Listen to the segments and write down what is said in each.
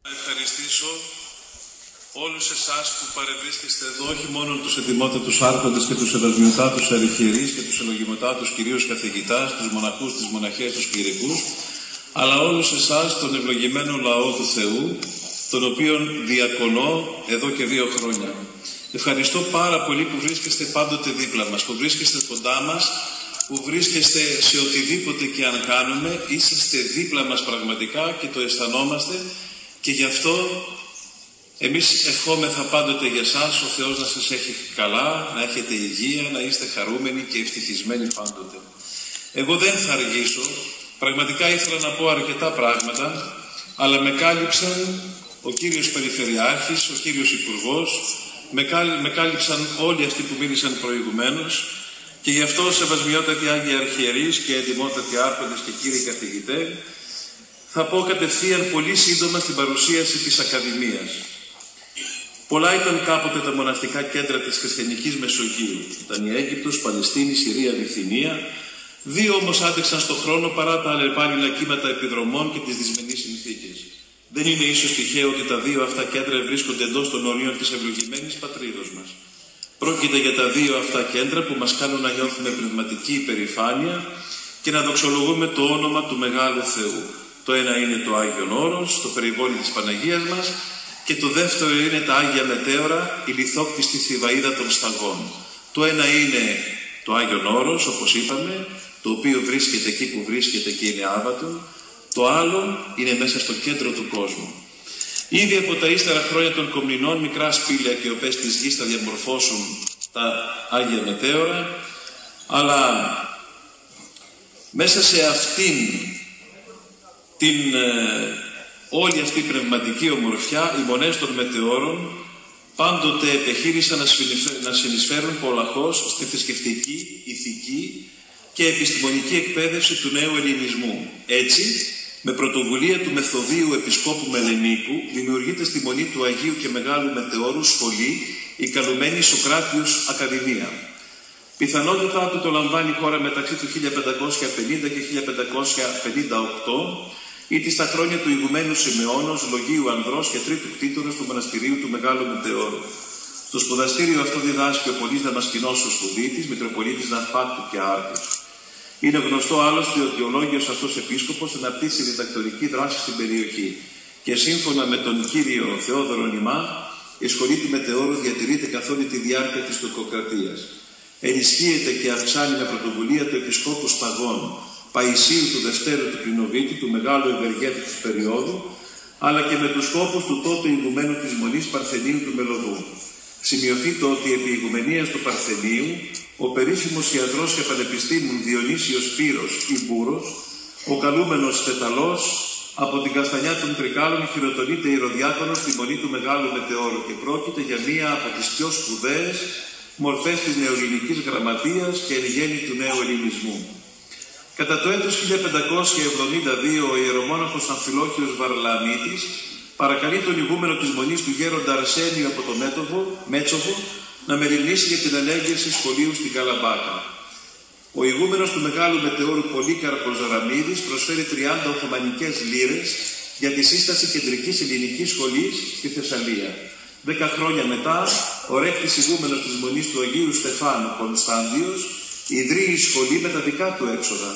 Ευχαριστήσω όλους εσάς που παρευρίσκεστε εδώ, όχι μόνο τους ετοιμότατους άρχοντες και τους ευασμιωτάτους αρχιερείς και τους ευλογηματάτους κυρίους καθηγητάς, τους μοναχούς, τις μοναχές, τους κληρικούς, αλλά όλους εσάς τον ευλογημένο λαό του Θεού, τον οποίον διακονώ εδώ και 2 χρόνια. Ευχαριστώ πάρα πολύ που βρίσκεστε πάντοτε δίπλα μας, που βρίσκεστε κοντά μας, που βρίσκεστε σε οτιδήποτε και αν κάνουμε, είσαστε δίπλα μας πραγματικά και το αισθανόμαστε, και γι' αυτό εμείς ευχόμεθα πάντοτε για σας, ο Θεός να σας έχει καλά, να έχετε υγεία, να είστε χαρούμενοι και ευτυχισμένοι πάντοτε. Εγώ δεν θα αργήσω, πραγματικά ήθελα να πω αρκετά πράγματα, αλλά με κάλυψαν ο κύριος Περιφερειάρχης, ο κύριος Υπουργός, με κάλυψαν όλοι αυτοί που μίλησαν προηγουμένως, και γι' αυτό, σεβασμιότατοι Άγιοι Αρχιερείς και εντιμότατοι άρχοντες και κύριοι καθηγητέ, θα πω κατευθείαν πολύ σύντομα στην παρουσίαση της Ακαδημίας. Πολλά ήταν κάποτε τα μοναστικά κέντρα της χριστιανικής Μεσογείου. Ήταν η Αίγυπτος, Παλαιστίνη, Συρία, Βυθινία. 2 όμως άντεξαν στον χρόνο παρά τα αλλεπάλληλα κύματα επιδρομών και τις δυσμενείς συνθήκες. Δεν είναι ίσως τυχαίο ότι τα 2 αυτά κέντρα βρίσκονται εντός των ορίων της ευλογημένης πατρίδος μας. Πρόκειται για τα 2 αυτά κέντρα που μας κάνουν να νιώθουμε πνευματική υπερηφάνεια και να δοξολογούμε το όνομα του Μεγάλου Θεού. Το ένα είναι το Άγιον Όρος, το περιβόλι της Παναγίας μας, και το δεύτερο είναι τα Άγια Μετέωρα, η λιθόκτιστη θηβαΐδα των σταγών. Το ένα είναι το Άγιον Όρος, όπως είπαμε, το οποίο βρίσκεται εκεί που βρίσκεται και είναι άβατο. Το άλλο είναι μέσα στο κέντρο του κόσμου. Ήδη από τα ύστερα χρόνια των Κομνηνών, μικρά σπήλαια και οπές της γης θα διαμορφώσουν τα Άγια Μετέωρα, αλλά μέσα σε αυτήν όλη αυτή η πνευματική ομορφιά, οι μονές των μετεώρων πάντοτε επιχείρησαν να συνεισφέρουν πολλαχώς στη θρησκευτική, ηθική και επιστημονική εκπαίδευση του νέου ελληνισμού. Έτσι, με πρωτοβουλία του Μεθοδίου Επισκόπου Μελενίκου, δημιουργείται στη Μονή του Αγίου και Μεγάλου Μετεώρου σχολή, η καλουμένη Σοκράτιος Ακαδημία. Πιθανότατα του το λαμβάνει η χώρα μεταξύ του 1550 και 1558, ή στα χρόνια του ηγουμένου Σιμεώνος, Λογίου Ανδρός και τρίτου κτήτορος του μοναστηρίου του Μεγάλου Μετεώρου. Στο σπουδαστήριο αυτό διδάσκει ο Πολύς Δαμασκηνός ο Σπουδίτης, Μητροπολίτης Ναυπάκτου και Άρτους. Είναι γνωστό άλλωστε ότι ο λόγιος αυτός επίσκοπος αναπτύσσει διδακτορική δράση στην περιοχή, και σύμφωνα με τον κύριο Θεόδωρο Νημά, η σχολή του Μετεώρου διατηρείται καθ' όλη τη διάρκεια της τουρκοκρατίας. Ενισχύεται και αυξάνει με πρωτοβουλία του Επισκόπου Σταγών, Παϊσίου του Δευτέρου του Κλινοβίτη, του μεγάλου ευεργέτη της περίοδου, αλλά και με τους σκόπους του τότε ηγουμένου της Μονής Παρθενίου του Μελωδού. Σημειωθείτε ότι επί ηγουμενίας του Παρθενίου, ο περίφημος ιατρός και πανεπιστήμων Διονύσιος Πύρος ή Μπούρος, ο καλούμενος Θεταλός, από την Καστανιά των Τρικάλων χειροτονείται ιεροδιάκονος στη Μονή του Μεγάλου Μετεώρου, και πρόκειται για μία από τις πιο σπουδαίες μορφές της νεοελληνικής γραμματείας και εν γέννη του νέου ελληνισμού. Κατά το έτος 1572 ο ιερομόναχος Αμφιλόχιος Βαρλαμίτης παρακαλεί τον ηγούμενο της Μονής του γέροντα Αρσένιο από το Μέτσοβο να μεριμνήσει για την ανέγερση σχολείου στην Καλαμπάκα. Ο ηγούμενος του Μεγάλου Μετεώρου Πολύκαρπος Ζαραμίδης προσφέρει 30 οθωμανικές λίρες για τη σύσταση κεντρικής ελληνικής σχολής στη Θεσσαλία. 10 χρόνια μετά, ο ρέκτης ηγούμενος της Μονής του Αγίου Στεφάνου Κωνσταντιος ιδρύει σχολή με τα δικά του έξοδα.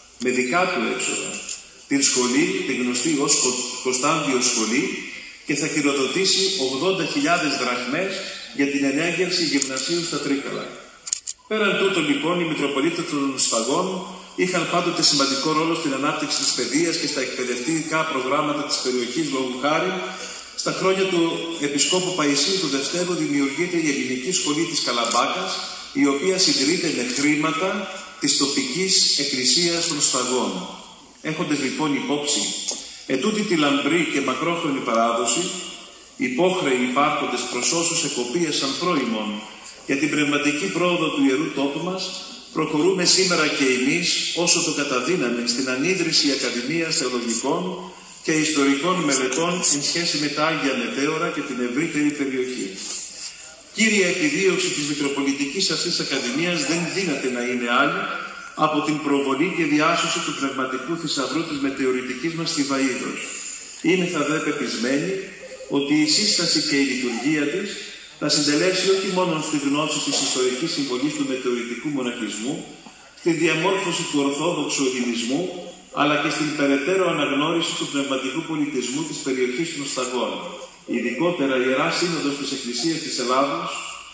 Την σχολή, τη γνωστή ως Κωνσταντιο Σχολή, και θα χειροδοτήσει 80.000 δραχμές για την ενέγερση γυμνασίου στα Τρίκαλα. Πέραν τούτο λοιπόν, οι Μητροπολίτες των Σταγών είχαν πάντοτε σημαντικό ρόλο στην ανάπτυξη της παιδείας και στα εκπαιδευτικά προγράμματα της περιοχής. Λόγου χάρη, στα χρόνια του Επισκόπου Παϊσίου του Δευτέρου δημιουργείται η Ελληνική Σχολή της Καλαμπάκας, η οποία συντηρείται με χρήματα της τοπικής εκκλησίας των Σταγών. Έχοντας λοιπόν υπόψη ετούτη τη λαμπρή και μακρόχρονη παράδοση, υπόχρεοι υπάρχοντες προς όσους εκοπίεσαν πρώιμον για την πνευματική πρόοδο του Ιερού Τόπου μας, προχωρούμε σήμερα και εμείς όσο το καταδύναμε στην ανίδρυση Ακαδημίας Θεολογικών και Ιστορικών Μελετών εν σχέση με τα Άγια Μετέωρα και την ευρύτερη περιοχή. Κύρια επιδίωξη της Μητροπολιτικής αυτής Ακαδημίας δεν δύναται να είναι άλλη από την προβολή και διάσωση του πνευματικού θησαυρού της μετεωρητικής μας θηβαΐδος. Ήμεθα δε πεπισμένοι ότι η σύσταση και η λειτουργία της θα συντελέσει όχι μόνο στη γνώση της ιστορικής συμβολής του μετεωρητικού μοναχισμού, στη διαμόρφωση του ορθόδοξου ελληνισμού, αλλά και στην περαιτέρω αναγνώριση του πνευματικού πολιτισμού της περιοχής των Σταγών. Ειδικότερα η Ιερά Σύνοδος της Εκκλησίας της Ελλάδος,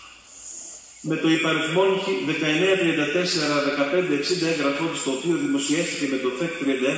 με το υπαριθμόν 1934-1560 έγγραφό της, το οποίο δημοσιεύτηκε με το ΦΕΚ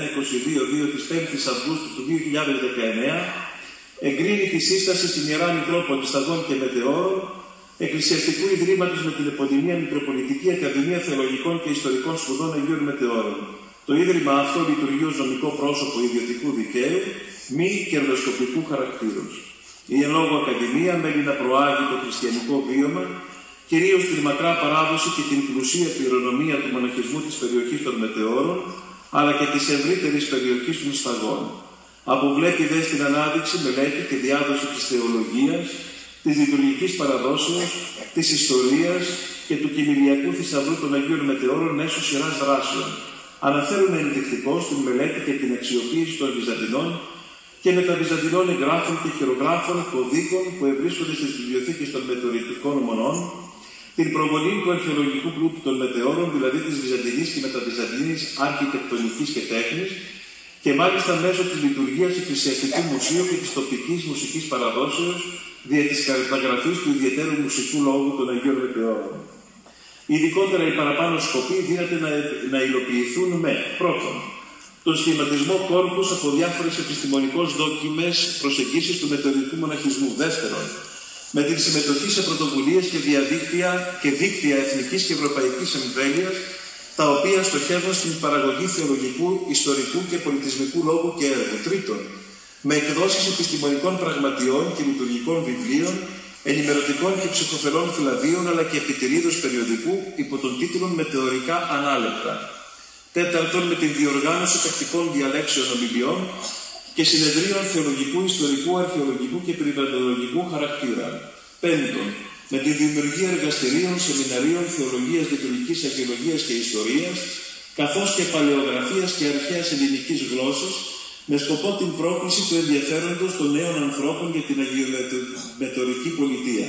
31-22 της 5ης Αυγούστου του 2019, εγκρίνει τη σύσταση στην Ιερά Μητρόπολη Σταγών και Μετεώρων, Εκκλησιαστικού Ιδρύματος με την επωνυμία Μητροπολιτική Ακαδημία Θεολογικών και Ιστορικών Σπουδών Αγίων Μετεώρων. Το Ίδρυμα αυτό λειτουργεί ως νομικό πρόσωπο ιδιωτικού δικαίου, μη κερδοσκοπικού χαρακτήρους. Η εν λόγω Ακαδημία μένει να προάγει το χριστιανικό βίωμα, κυρίως την μακρά παράδοση και την πλουσία κληρονομία του μοναχισμού της περιοχής των Μετεώρων, αλλά και της ευρύτερης περιοχής των Σταγών. Αποβλέπει δε στην ανάδειξη, μελέτη και διάδοση της θεολογίας, της λειτουργικής παραδόσεως, της ιστορίας και του κοιμηλιακού θησαυρού των Αγίων Μετεώρων μέσω σειράς δράσεων. Αναφέρουν ενδεικτικώς την μελέτη και την αξιοποίηση των Βυζαντινών και μεταβυζαντινών εγγράφων και χειρογράφων κωδίκων που ευρίσκονται στις βιβλιοθήκες των μετεωρητικών μονών, την προβολή του αρχαιολογικού πλούτου των Μετεώρων, δηλαδή της βυζαντινής και μεταβυζαντινής αρχιτεκτονικής και τέχνης, και μάλιστα μέσω της λειτουργίας εκκλησιαστικού μουσείου και της τοπικής μουσικής παραδόσεως, δια της καταγραφής του ιδιαιτέρου μουσικού λόγου των Αγίων Μετεώρων. Ειδικότερα οι παραπάνω σκοποί δύναται να υλοποιηθούν με πρώτον, τον σχηματισμό κόρπους από διάφορες επιστημονικώς δόκιμες προσεγγίσεις του μετεωρητικού μοναχισμού. Δεύτερον, με την συμμετοχή σε πρωτοβουλίες και διαδίκτυα και δίκτυα εθνικής και ευρωπαϊκής εμβέλειας, τα οποία στοχεύουν στην παραγωγή θεολογικού, ιστορικού και πολιτισμικού λόγου και έργου. Τρίτον, με εκδόσεις επιστημονικών πραγματιών και λειτουργικών βιβλίων, ενημερωτικών και ψυχοφελών φυλαδίων, αλλά και επιτηρίδος περιοδικού υπό τον τίτλο «Μετεωρικά Ανάλεπτα». Τέταρτον, με την διοργάνωση τακτικών διαλέξεων ομιλιών και συνεδρίων θεολογικού, ιστορικού, αρχαιολογικού και περιβαλλοντολογικού χαρακτήρα. Πέμπτον, με τη δημιουργία εργαστηρίων, σεμιναρίων, θεολογίας, λειτουργικής αρχαιολογίας και ιστορίας, καθώς και παλαιογραφίας και αρχαίας ελληνικής γλώσσας, με σκοπό την πρόκληση του ενδιαφέροντος των νέων ανθρώπων για την αγιομετεωρική πολιτεία.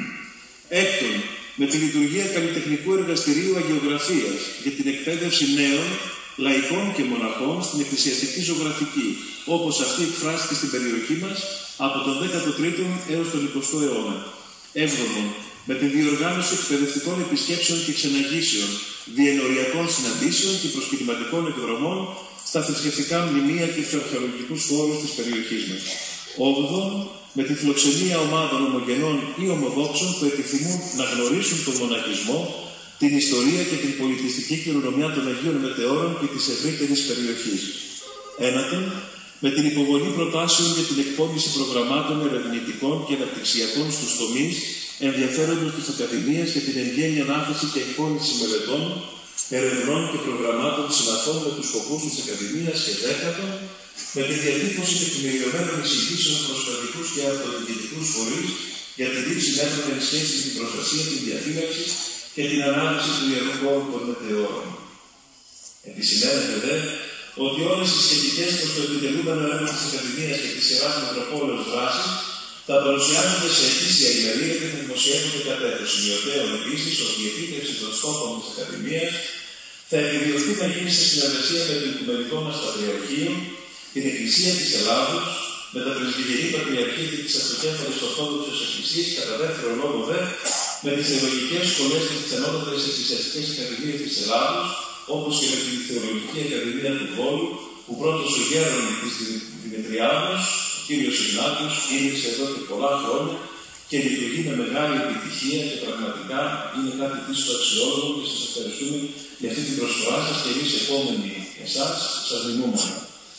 Έκτον, με τη λειτουργία καλλιτεχνικού εργαστηρίου αγιογραφίας για την εκπαίδευση νέων, λαϊκών και μοναχών στην εκκλησιαστική ζωγραφική, όπως αυτή εκφράστηκε στην περιοχή μας από τον 13ο έως τον 20ο αιώνα. Έβδομον, με τη διοργάνωση εκπαιδευτικών επισκέψεων και ξεναγήσεων, διενοριακών συναντήσεων και προσκυνηματικών εκδρομών στα θρησκευτικά μνημεία και τους αρχαιολογικούς χώρους της περιοχής μας. Όγδον, με τη φιλοξενία ομάδων ομογενών ή ομοδόξων που επιθυμούν να γνωρίσουν τον μοναχισμό, την ιστορία και την πολιτιστική κληρονομιά των Αγίων Μετεώρων και της ευρύτερης περιοχής. Ένατον, με την υποβολή προτάσεων για την εκπόνηση προγραμμάτων ερευνητικών και αναπτυξιακών στους τομείς ενδιαφέροντος της Ακαδημίας και την εγγένεια ανάθεση και εκπόνηση μελετών, ερευνών και προγραμμάτων συναφών με τους σκοπούς της Ακαδημίας. Και δέκατον, με τη διατύπωση τεκμηριωμένων εισηγήσεων προς κρατικούς και αυτοδιοικητικούς φορείς για τη λήψη μέτρων εν σχέση με την προστασία, την διαφύλαξη και την ανάπτυξη του ιερού χώρου των Μετεώρων. Επισημαίνεται δε ότι όλες οι σχετικές προς το επιτελούμενο έργο της Ακαδημίας και της Ιεράς Μητροπόλεως δράσεις θα παρουσιάζονται σε ετήσια ημερία και θα δημοσιεύονται κατέρωθεν. Σημειωτέων επίσης ότι η επίτευξη των στόχων της Ακαδημίας θα επιδιωθεί να γίνει σε συνεργασία με το Οικουμενικό μας Πατριαρχείο, την Εκκλησία της Ελλάδος, με τα Πρεσβυτερή Πατριαρχία και τις Αυτοκέφαλες Ορθόδοξες Εκκλησίες, κατά δεύτερο λόγο δε, με τις θεολογικές σχολές και τις ανώτατες εκκλησιαστικές ακαδημίες της Ελλάδος, όπως και με την Θεολογική Ακαδημία του Βόλου, που πρώτος ο γέρον της Δημητριάδος, ο κύριος Ιγνάτιος, ήλυσε εδώ και πολλά χρόνια και λειτουργεί με μεγάλη επιτυχία και πραγματικά είναι κάτι πίσω αξιόλογο και σας ευχαριστούμε για αυτή την προσφορά σας και εμείς επόμενοι εσάς σας δημούμενα.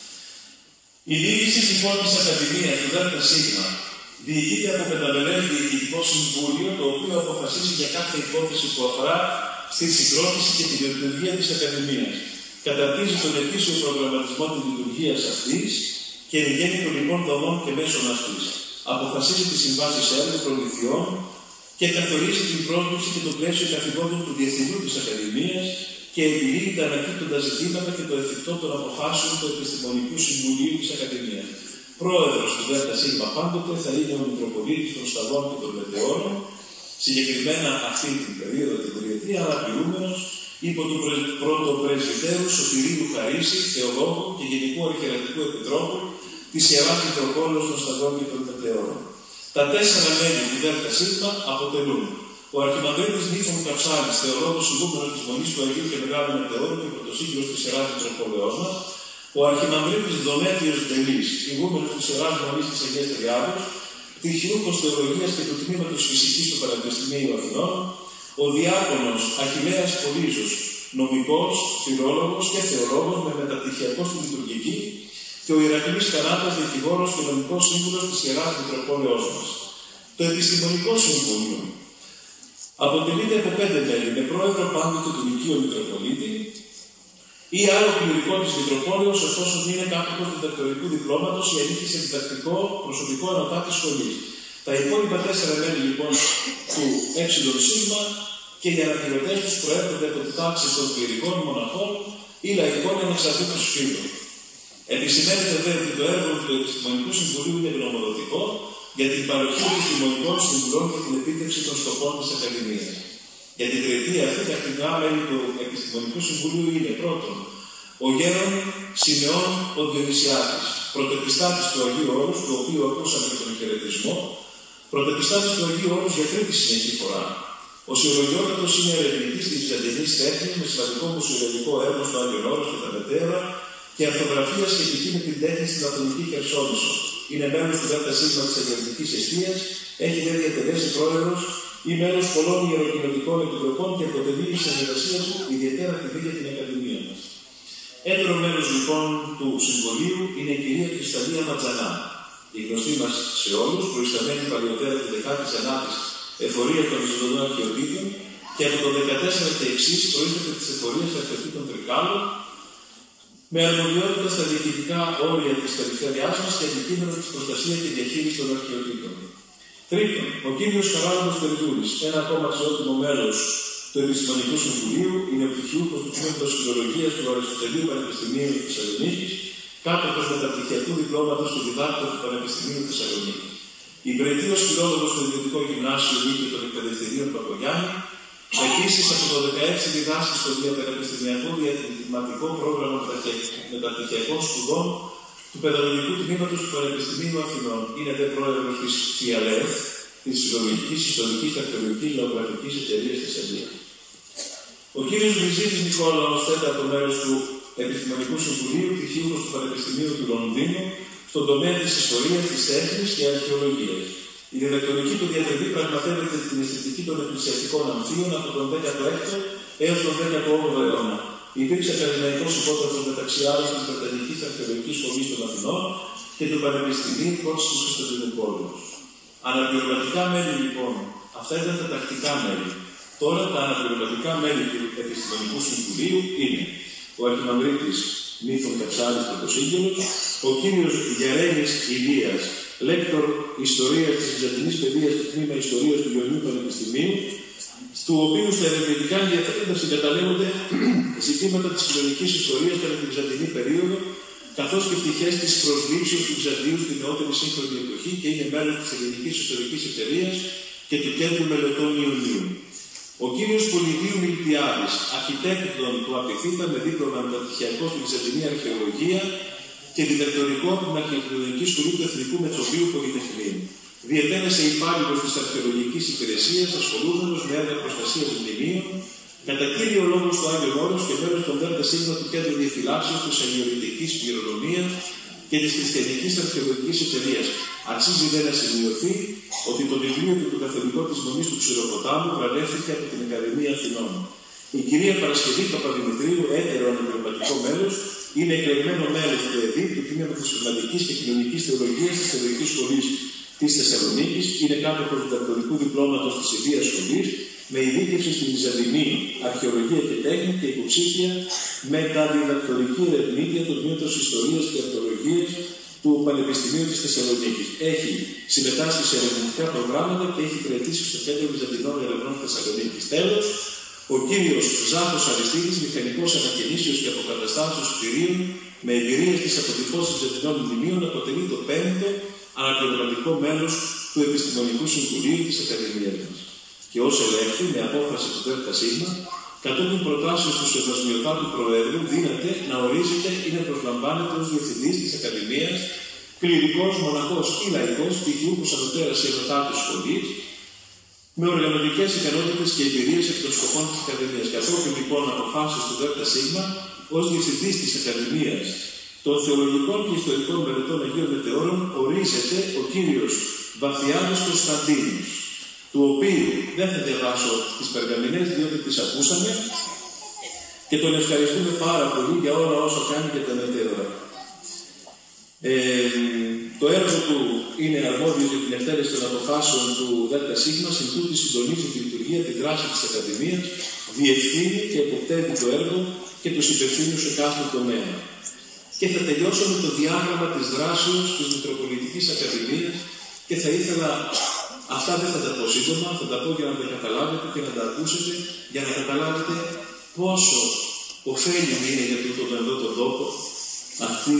Η διοίκηση λοιπόν της Ακαδημίας του ΔΣ διοικείται από πενταμελές διοικητικό συμβούλιο, το οποίο αποφασίζει για κάθε υπόθεση που αφορά στη συγκρότηση και τη λειτουργία της Ακαδημίας. Καταρτίζει τον ετήσιο προγραμματισμό της λειτουργίας αυτής και εγγένει των λοιπόν δομών και μέσων αυτής. Αποφασίζει τις συμβάσεις έργου προμηθειών και καθορίζει την πρόσληψη και το πλαίσιο καθηγόντων του Διευθυντού της Ακαδημίας και επιλύει τα ανακύπτοντα ζητήματα και το εφικτό των αποφάσεων του Επιστημονικού Συμβουλίου της Ακαδημίας. Πρόεδρος του ΔΣ πάντοτε θα είναι ο Μητροπολίτης των Σταυρών και των Μετεώρων, συγκεκριμένα αυτή την περίοδο, την τριετία, αναπληρούμενος υπό του πρωτοπρεσβυτέρου Σωτηρίου Χαρίση, θεολόγου και Γενικού Αρχιερατικού Επιτρόπου της Ιεράς Μητροπόλεως των Σταυρών και των Μετεώρων. Τα 4 μέλη του ΔΣ αποτελούν ο Αρχιμανδρίτης Νίφων Καψάλης, θεολόγος ηγούμενος της Μονής του Αγίου και Μεγάλου Μετεώρου και πρωτοσύγγελος της Ιεράς Μητροπόλεως μας, ο Αρχιμανδρίτης Δομέτριος Δελής, ηγούμενος της Ιεράς Μονής της Αγίας Τριάδος, πτυχιούχος Θεολογίας και του Τμήματος Φυσικής του Πανεπιστημίου Αθηνών, ο Διάκονος Αχιλλέας Πολύζος, νομικός, φιλόλογος και θεολόγος με μεταπτυχιακό στη λειτουργική, και ο Ηρακλής Καράτας, δικηγόρος και νομικός σύμβουλος της Ιεράς Μητροπόλεως μας. Το Επιστημονικό Συμβούλιο αποτελείται από 5 μέλη, με πρόεδρο πάντοτε του Λυκείου Μητροπολίτη ή άλλο κληρικό της Μητροπόλεως, εφόσον είναι κάτοχος διδακτορικού διπλώματος ή ανήκει σε διδακτικό προσωπικό ανωτά της σχολής. Τα υπόλοιπα 4 μέλη λοιπόν του ΕΣ και οι αναπληρωτές τους προέρχονται από τη τάξη των κληρικών, μοναχών ή λαϊκών ανεξαρτήτως φύλων. Επισημαίνεται δε ότι το έργο του Επιστημονικού Συμβουλίου είναι γνωμοδοτικό για την παροχή επιστημονικών συμβουλών και την επίτευξη των σκοπών της Ακαδημίας. Για την τριετία αυτή, τα ακτινά μέλη του Επιστημονικού Συμβουλίου είναι πρώτον ο Γέρον Σιμεών ο Διονυσιάτης, πρωτεπιστάτης του Αγίου Όρους, του οποίου ακούσαμε τον χαιρετισμό, πρωτεπιστάτης του Αγίου Όρους για 3η συνεχή φορά. Ο Σιολογιότατος είναι ερευνητής της Βυζαντινής τέχνης με σημαντικό μουσιολογικό έργο στο Άγιον Όρος και τα Μετέωρα και αρθογραφία σχετική με την τέχνη στην Αθωνική Χερσόνησο. Είναι μέλος του ΔΣ της Αγιορτικής Εστίας, έχει δε διατελέσει πρόεδρος ή μέλος πολλών ιεροκοινοτικών επιτροπών και αποτελεί η συνεργασία του ιδιαίτερα κλειδί για την Ακαδημία μας. Έτερο μέλος λοιπόν του Συμβολίου είναι η κυρία Κρυσταλλία Ματζανά, η γνωστή μας σε όλους, προϊσταμένη παλαιότερα τη 19η εφορία των Ζωντανών Αρχαιοτήτων και από το 14 και εξής προήλθε της εφορίας Αρχαιοτήτων Τρικάλων, με αρμοδιότητα στα διοικητικά όρια της περιφέρειάς μας και αντικείμενο της προστασία και διαχείριση των αρχαιοτήτων. Τρίτον, ο κύριος Χαράλαμπος Τερτούλης, ένα ακόμα αξιότιμο μέλος του Επιστημονικού Συμβουλίου, είναι ο πτυχιούχος του Τμήματος Φιλολογίας του Αριστοτελείου Πανεπιστημίου της Θεσσαλονίκης, κάτοχος μεταπτυχιακού διπλώματος του διδάκτορ του Πανεπιστημίου της Θεσσαλονίκης. Υπηρετείος φιλόλογος στο Ιδιωτικό Γυμνάσιο Λύκειο των Εκπαιδευτηρίων Παπογιάννη. Επίσης, από το 2016 διδάσκει στο διαπανεπιστημιακό διατηρηματικό πρόγραμμα μεταπτυχιακών σπουδών του Παιδαγωγικού Τμήματος του Πανεπιστημίου Αθηνών. Είναι δε πρόεδρος της ΦΙΑΛΕΘ, της Φιλολογικής, Ιστορικής, Αρχαιολογικής, Λαογραφικής Εταιρείας Θεσσαλίας. Ο κύριος Βυζίδης Νικόλαος, τέταρτο μέλος του Επιστημονικού Συμβουλίου, πτυχίουχος του Πανεπιστημίου του Λονδίνου, στον τομέα της Ιστορίας, της Τέχνης και Αρχαιολογίας. Η διδακτορική του διατριβή πραγματεύεται την αισθητική των εκκλησιαστικών αμφίων από τον 16ο έως τον 18ο αιώνα. Υπήρξε ακαδημαϊκός υπόταφος μεταξύ άλλων της Βρετανικής Αρχαιολογικής Σχολής των Αθηνών και του Πανεπιστημίου Κότσης της Κωνσταντινούπολης. Αναπληρωματικά μέλη λοιπόν, αυτά ήταν τα τακτικά μέλη. Τώρα τα αναπληρωματικά μέλη του Επιστημονικού Συμβουλίου είναι ο Αρχιμανδρίτης Νίφων Καψάλης πρωτοσύγγελος, ο κύριος Γερένης Ηλίας, λέκτορ Ιστορίας της Βυζαντινής Παιδείας του Τμήμα Ιστορίας του Ιωνίου Πανεπιστημίου, του οποίου στα ερευνητικά ενδιαφέροντα συγκαταλέγονται ζητήματα της κοινωνικής ιστορίας κατά την Βυζαντινή περίοδο, καθώς και πτυχές της προσλήψεως του Βυζαντίου στην νεότερη σύγχρονη εποχή και είναι μέλος της Ελληνικής Ιστορικής Εταιρείας και του Κέντρου Μελετών Ιωνίου. Ο κύριος Πολυδίου Μιλτιάδης, αρχιτέκτον του Απιθύτα με δίπλωμα μεταπτυχιακό στη Βυζαντινή Αρχαιολογία και διδακτορικό από την Αρχαιολογική Σχολή του Εθνικού Μετσοβίου Πολυτεχνείου. Διετέλεσε υπάλληλος της Αρχαιολογικής Υπηρεσίας, ασχολούμενος με έργα προστασίας μνημείων, κατά κύριο λόγο στο Άγιο Όρος και μέλος των ΔΣ του Κέντρου Διαφυλάξεως της Αγιορητικής Πληρονομίας και της Χριστιανικής Αρχαιολογικής Εταιρείας. Αξίζει δε να σημειωθεί ότι το βιβλίο του του Καθολικό της Μονής του Ξηροποτάμου βραβεύτηκε από την Ακαδημία Αθηνών. Η κυρία Παρασκευή Παπαδημητρίου, έτερο αναπληρωματικό μέλος, είναι εκλεγμένο μέλος του ΕΔΗ, του Τμήματος Πνευματικής και Κοινωνικής Θεολογίας της Θεολογικής Σχολής της Θεσσαλονίκης, είναι κάτοχος διδακτορικού διπλώματος της Ιδίας Σχολής, με ειδίκευση στην Βυζαντινή Αρχαιολογία και Τέχνη και υποψήφια μεταδιδακτορική ερευνήτρια του Τμήματος Ιστορίας και Αρχαιολογίας του Πανεπιστημίου της Θεσσαλονίκης. Έχει συμμετάσχει σε ερευνητικά προγράμματα και έχει υπηρετήσει στο Κέντρο Βυζαντινών Ερευνών Θεσσαλονίκης. Τέλος, ο κύριος Ζάχος Αριστίδης, μηχανικός ανακαινήσεως και αποκαταστάσεως κτηρίων με εμπειρίες της αποτυπώσης Βυζαντινών μνημείων, αποτελεί το 5ο αναπληρωματικό μέλος του Επιστημονικού Συμβουλίου της Ακαδημίας μας. Και ως ελέγχθη, με απόφαση του ΔΣ, κατόπιν προτάσεως του Σεβασμιωτάτου Προέδρου, δύναται να ορίζεται ή να προσλαμβάνεται ως Διευθυντής της Ακαδημίας, κληρικός, μοναχός ή λαϊκός, πτυχιούχος ανωτέρας ή ενωτάτης σχολής, με οργανωτικές ικανότητες και εμπειρίες εκ των σκοπών της Ακαδημίας. Κατόπιν λοιπόν αποφάσεις του ΔΣ, ως Διευθυντής της Ακαδημίας των Θεολογικών και Ιστορικών Μελετών Αγίων Μετεώρων, ορίζεται ο κύριος Βαθιάδης Κωνσταντίνος, του οποίου δεν θα διαβάσω τις περγαμηνές, διότι τις ακούσαμε και τον ευχαριστούμε πάρα πολύ για όλα όσα κάνει για τα μετέωρα. Το έργο του είναι αρμόδιο για την εκτέλεση των αποφάσεων του ΔΣ, συντούτοι συντονίζει τη λειτουργία, τη δράση της Ακαδημίας, διευθύνει και εποπτεύει το έργο και τους υπευθύνους σε κάθε τομέα. Και θα τελειώσω με το διάγραμμα της δράσεως της Μητροπολιτικής Ακαδημίας και θα ήθελα, αυτά δεν θα τα πω σύντομα, θα τα πω για να τα καταλάβετε και να τα ακούσετε, για να καταλάβετε πόσο ωφέλιμη είναι για τούτον εδώ τον τόπο αυτή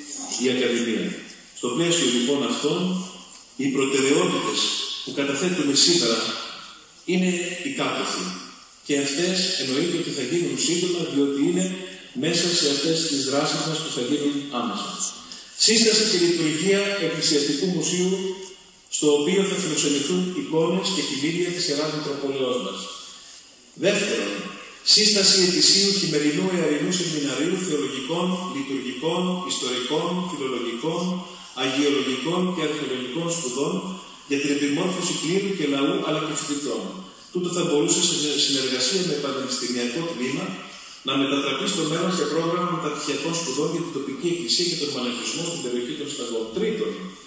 η Ακαδημία. Στο πλαίσιο λοιπόν αυτών, οι προτεραιότητες που καταθέτουμε σήμερα είναι οι κάτωθοι. Και αυτές εννοείται ότι θα γίνουν σύντομα, διότι είναι μέσα σε αυτές τις δράσεις μας που θα γίνουν άμεσα. Σύσταση και λειτουργία εκκλησιαστικού μουσείου, στο οποίο θα φιλοξενηθούν εικόνες και κηδήλια της Ιεράς Μητροπόλεως μας. Δεύτερον, σύσταση ετησίου χειμερινού ιαρινού σεμιναρίου θεολογικών, λειτουργικών, ιστορικών, φιλολογικών, αγιολογικών και αρχαιολογικών σπουδών για την επιμόρφωση κλήρου και λαού αλλά και φοιτητών. Τούτο θα μπορούσε σε συνεργασία με πανεπιστημιακό τμήμα να μετατραπεί στο μέλλον σε πρόγραμμα μεταπτυχιακών σπουδών για την τοπική εκκλησία και τον μοναχισμό στην περιοχή των Σταγών. Τρίτον,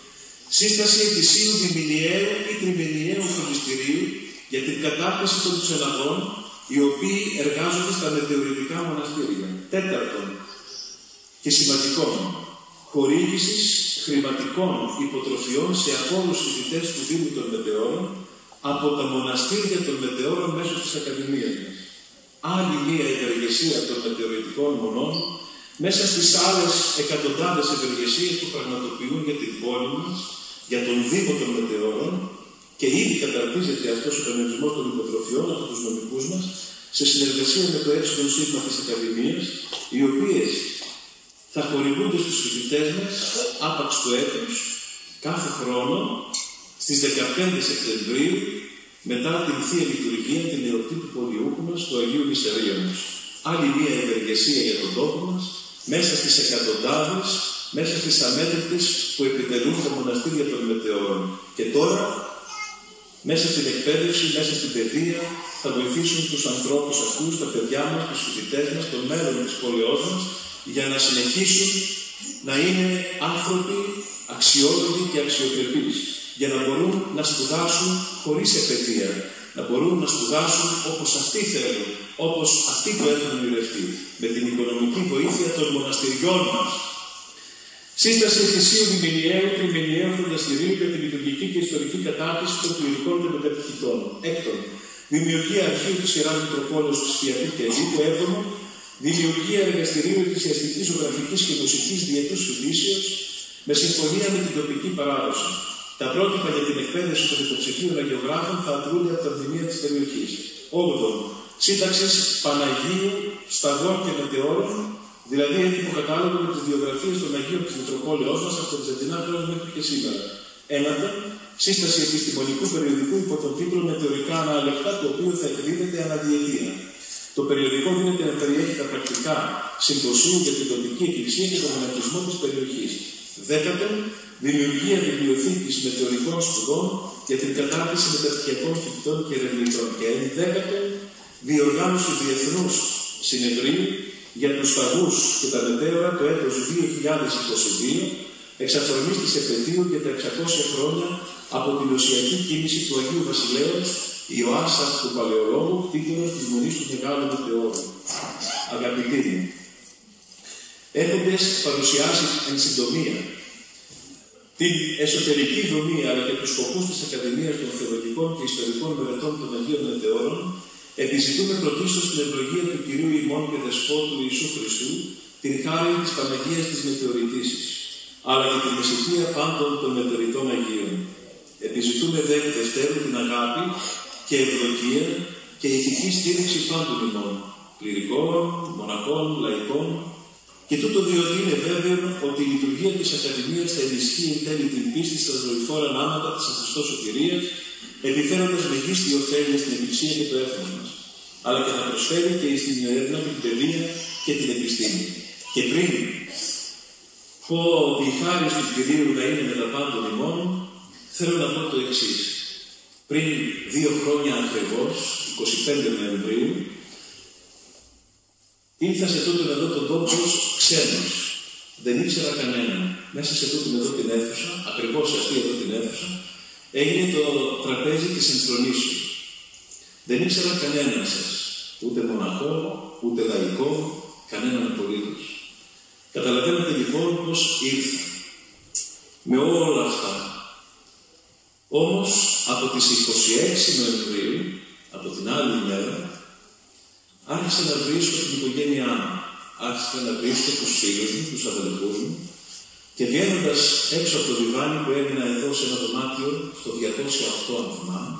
σύσταση ετησίου διμηνιαίου ή τριμηνιαίου φροντιστηρίου για την κατάρτιση των ξεναγών, οι οποίοι εργάζονται στα μετεωρητικά μοναστήρια. Τέταρτον, και σημαντικό, χορήγησης χρηματικών υποτροφιών σε απόλους φοιτητές του Δήμου των Μετεώρων από τα μοναστήρια των Μετεώρων μέσω της Ακαδημίας μας. Άλλη μία ευεργεσία των μετεωρητικών μονών, μέσα στις άλλες εκατοντάδες ευεργεσίες που πραγματοποιούν για την πόλη μας, για τον Δήμο των Μετεώρων, και ήδη καταρτίζεται αυτός ο κανονισμός των υποτροφιών από τους νομικούς μας, σε συνεργασία με το έψιλον σύγμα της Ακαδημίας, οι οποίες θα χορηγούνται στους φοιτητές μας άπαξ του έτους, κάθε χρόνο, στις 15 Σεπτεμβρίου, μετά την Θεία Λειτουργία, την εορτή του Πολιούχου μας, του Αγίου Μυστηρίωνος. Άλλη μία ευεργεσία για τον τόπο μας, μέσα στις εκατοντάδες, μέσα στις αμέτρητες που επιτελούν τα μοναστήρια των Μετεώρων. Και τώρα, μέσα στην εκπαίδευση, μέσα στην παιδεία, θα βοηθήσουν τους ανθρώπους αυτούς, τα παιδιά μας, τους φοιτητές μας, το μέλλον της πόλεως μας, για να συνεχίσουν να είναι άνθρωποι αξιόλογοι και αξιοπρεπείς, για να μπορούν να σπουδάσουν χωρίς επαιτία, να μπορούν να σπουδάσουν όπως αυτοί θέλουν, όπως αυτοί το έχουν ονειρευτεί, με την οικονομική βοήθεια των μοναστηριών μας. Σύσταση ετησίου διμηνιαίου, τριμηνιαίου φροντιστηρίου για τη λειτουργική και ιστορική κατάρτιση των κληρικών και μεταπτυχητών. Έκτον, δημιουργία αρχείου της Ιεράς Μητροπόλεως Χριστιανού και Ελλήνου. Έβδομο, δημιουργία εργαστηρίου εκκλησιαστικής, ζωγραφικής και μουσικής διετούς φοιτήσεως με συμφωνία με την τοπική παράδοση. Τα πρότυπα για την εκπαίδευση των υποψηφίων αγιογράφων θα ατρούνται από τα μνημεία της περιοχής. 8. Σύνταξης Παναγίου, Σταγών και Μετεώρων, δηλαδή έτοιμο κατάλογο με τις βιογραφίες των Αγίων της Μητροπόλεως μας από τα Βυζαντινά χρόνια μέχρι και σήμερα. 9. Σύσταση επιστημονικού περιοδικού υπό τον τίτλο Μετεωρικά Ανάλεκτα, το οποίο θα εκδίδεται αναδιετία. Το περιοδικό δίνεται να περιέχει τα πρακτικά συμποσίου για την τοπική εκκλησία και τον μοναχισμό της περιοχής. 10. Δημιουργία βιβλιοθήκης μετεωρικών σπουδών για την κατάρτιση μεταπτυχιακών φοιτητών και ερευνητών. Και 11. Διοργάνωση διεθνούς συνεδρίου για τους σταγούς και τα μετέωρα το έτος 2022, εξαφρονής της επαιτίου για τα 600 χρόνια από την οσιακή κίνηση του Αγίου Βασιλέως Ιωάσας του Παλαιολόγου, κτήτορος της Μονής του Μεγάλου Μετεώρου. Αγαπητοί μου, έχοντας παρουσιάσει εν συντομία την εσωτερική δομή αλλά και τους σκοπούς της Ακαδημίας των Θεολογικών και Ιστορικών Μελετών των Αγίων Μετεώρων, επιζητούμε πρωτίστως την ευλογία του Κυρίου ημών και Δεσπότου Ιησού Χριστού, την χάρη της Παναγίας της Μετεωρητήσης, αλλά και την ησυχία πάντων των μετεωρητών Αγίων. Επιζητούμε δε εκ δευτέρου την αγάπη και ευδοκία και ηθική στήριξη πάντων ημών, κληρικών, μοναχών, λαϊκών, και τούτο διότι είναι βέβαιο ότι η λειτουργία της Ακαδημίας θα ενισχύει εν τέλει την πίστη στα ζωηφόρα νάματα της Χριστός σωτηρίας, επιφέροντας μεγίστη ωφέλεια στην Εκκλησία και το έθνος μας, αλλά και να προσφέρει και στην έρευνα, την παιδεία και την επιστήμη. Και πριν πω ότι η χάρις του Κυρίου να είναι με τα πάντων ημών, θέλω να πω το εξής. Πριν 2 χρόνια ακριβώς, 25 Νοεμβρίου, ήρθα σε τούτον εδώ τον τόπο ξένος. Δεν ήξερα κανέναν. Μέσα σε τούτον εδώ την αίθουσα, ακριβώς σε αυτή εδώ την αίθουσα, έγινε το τραπέζι της ενθρονήσεως. Δεν ήξερα κανέναν σας. Ούτε μοναχό, ούτε λαϊκό, κανέναν απολύτως. Καταλαβαίνετε λοιπόν πως ήρθα. Με όλα αυτά. Όμως, από τις 26 Νοεμβρίου, από την άλλη μέρα, άρχισα να βρίσκω την οικογένειά μου. Άρχισα να βρίσκω τους φίλους μου, τους αδελφούς μου, και βγαίνοντας έξω από το διβάνι που έμεινα εδώ σε ένα δωμάτιο, στο 208 αν θυμάμαι,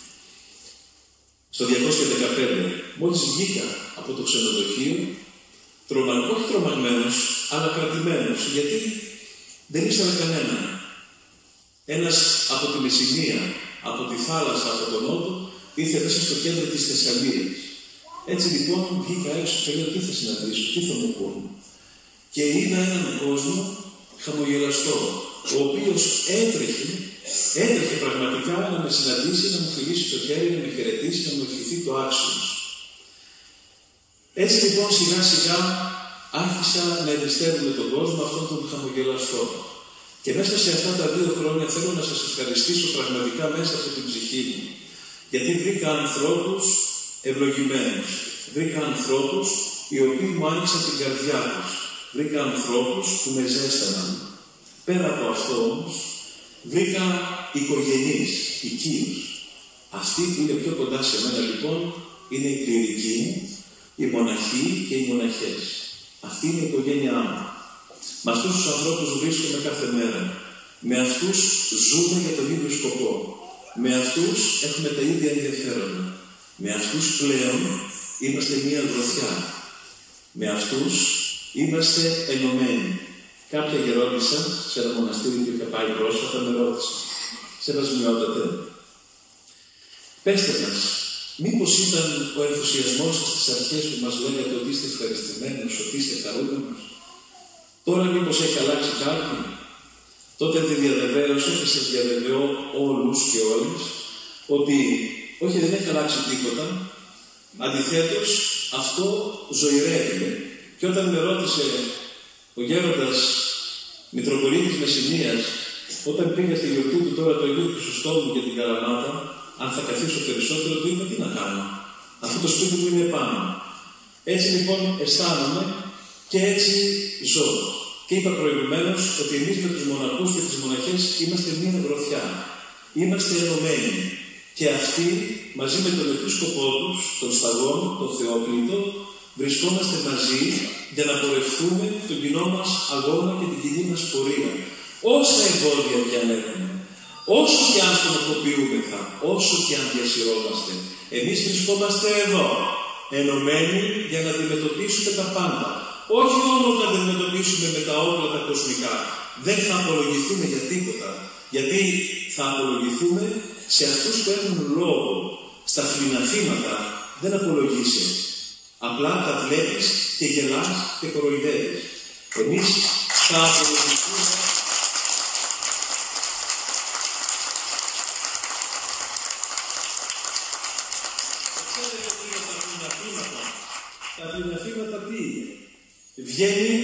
στο 215, μόλις βγήκα από το ξενοδοχείο, όχι τρομαγμένος, αλλά κρατημένος, γιατί δεν ήξερα κανέναν. Ένας από τη Μεσσηνία, από τη θάλασσα, από τον Νότο, ήρθε μέσα στο κέντρο της Θεσσαλίας. Έτσι λοιπόν βγήκα έξω και λέω τι θα συναντήσω, τι θα μου πούν. Και είδα έναν κόσμο χαμογελαστό, ο οποίος έτρεχε πραγματικά να με συναντήσει, να μου φιλήσει το χέρι, να με χαιρετήσει, να μου ευχηθεί το άξιος. Έτσι λοιπόν σιγά σιγά άρχισα να εμπιστεύομαι τον κόσμο αυτόν τον χαμογελαστό. Και μέσα σε αυτά τα 2 χρόνια θέλω να σας ευχαριστήσω πραγματικά μέσα από την ψυχή μου. Γιατί βρήκα ανθρώπους ευλογημένους. Βρήκα ανθρώπους οι οποίοι μου άνοιξαν την καρδιά τους. Βρήκα ανθρώπους που με ζέσταναν. Πέρα από αυτό όμως, βρήκα οικογενείς, οικείους. Αυτοί που είναι πιο κοντά σε μένα λοιπόν, είναι οι κληρικοί μου, οι μοναχοί και οι μοναχές. Αυτή είναι η οικογένειά μου. Με αυτούς τους ανθρώπους βρίσκομαι κάθε μέρα. Με αυτούς ζούμε για τον ίδιο σκοπό. Με αυτούς έχουμε τα ίδια ενδιαφέροντα. Με αυτούς πλέον είμαστε μία γροθιά. Με αυτούς είμαστε ενωμένοι. Κάποια γερόντισσα σε ένα μοναστήρι που είχα πάει πρόσφατα με ρώτησε. Σεβασμιότατε, πέστε μας, μήπως ήταν ο ενθουσιασμός σας στις αρχές που μας λέγατε ότι είστε ευχαριστημένοι, ότι είστε χαρούμενοι? Τώρα μήπως έχει αλλάξει κάτι? Τότε τη διαβεβαίωσα και σας διαβεβαιώ όλους και όλες ότι όχι, δεν έχει αλλάξει τίποτα. Αντιθέτως, αυτό ζωηρεύει. Και όταν με ρώτησε ο γέροντας Μητροπολίτης Μεσσηνίας, όταν πήγα στη γιορτή του τώρα το Αγίου Χρυσοστόμου και την Καραμάτα, αν θα καθίσω περισσότερο, του είπα τι να κάνω. Αυτό το σπίτι μου είναι επάνω. Έτσι λοιπόν αισθάνομαι και έτσι ζω. Και είπα προηγουμένως ότι εμείς με τους μοναχούς και τις μοναχές είμαστε μία γροθιά. Είμαστε ενωμένοι. Και αυτοί, μαζί με τον επίσκοπό τους, τον Σταγόν, τον Θεόκλητο, βρισκόμαστε μαζί για να πορευτούμε τον κοινό μας αγώνα και την κοινή μας πορεία. Όσα εμπόδια και αν έχουμε, όσο και αν στενοχοποιούμεθα, όσο και αν διασυρώμαστε, εμείς βρισκόμαστε εδώ, ενωμένοι για να αντιμετωπίσουμε τα πάντα. Όχι όμως να αντιμετωπίσουμε με τα όπλα τα κοσμικά. Δεν θα απολογηθούμε για τίποτα. Γιατί θα απολογηθούμε σε αυτούς που έχουν λόγο. Στα θύματα δεν απολογείσαι. Απλά τα βλέπεις και γελάς και κοροϊδεύεις. Εμείς θα απολογηθούμε. Ξέρετε τι είναι τα θύματα? Τα θύματα τι είναι? Βγαίνει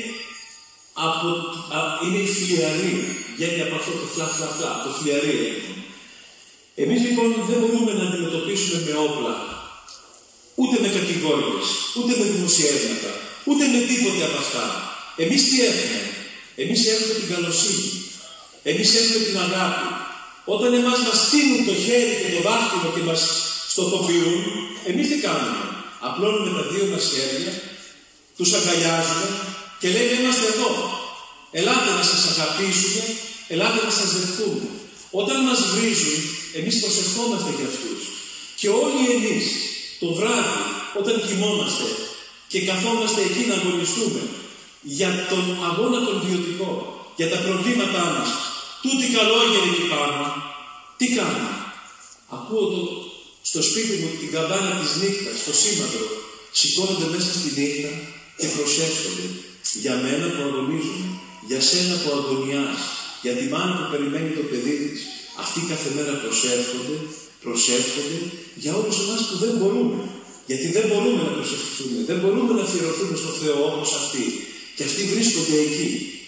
είναι η φλιαρή. Βγαίνει από αυτό το φλα, το φλιαρή. Εμείς λοιπόν δεν μπορούμε να αντιμετωπίσουμε με όπλα, ούτε με κατηγορίες, ούτε με δημοσιεύματα, ούτε με τίποτε από αυτά. Εμείς τι έχουμε? Εμείς έχουμε την καλοσύνη. Εμείς έχουμε την αγάπη. Όταν εμάς μας στείλουν το χέρι και το δάχτυλο και μας στοχοποιούν, εμείς τι κάνουμε? Απλώνουμε τα 2 μας χέρια, τους αγκαλιάζουμε Και λέει να είμαστε εδώ. Ελάτε να σας αγαπήσουμε, ελάτε να σας δεχτούμε. Όταν μας βρίζουν, εμείς προσευχόμαστε για αυτούς. Και όλοι εμείς το βράδυ, όταν κοιμόμαστε και καθόμαστε εκεί να αγωνιστούμε για τον αγώνα των βιωτικών, για τα προβλήματά μας, τούτοι καλόγεροι εκεί πάνω, τι κάνουν? Ακούω στο σπίτι μου την καμπάνα της νύχτας, το σήμαντρο, σηκώνονται μέσα στη νύχτα και προσεύχονται για μένα που αγωνίζομαι, για σένα που αγωνιάς, για τη μάνα που περιμένει το παιδί της. Αυτοί κάθε μέρα προσεύχονται για όλους εμάς που δεν μπορούμε. Γιατί δεν μπορούμε να προσευχηθούμε, δεν μπορούμε να αφιερωθούμε στο Θεό όπως αυτοί. Και αυτοί βρίσκονται εκεί.